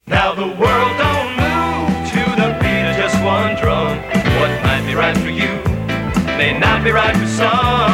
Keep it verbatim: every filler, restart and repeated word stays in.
Now the world don't move to the beat of just one drum. What might be right for you may not be right for some.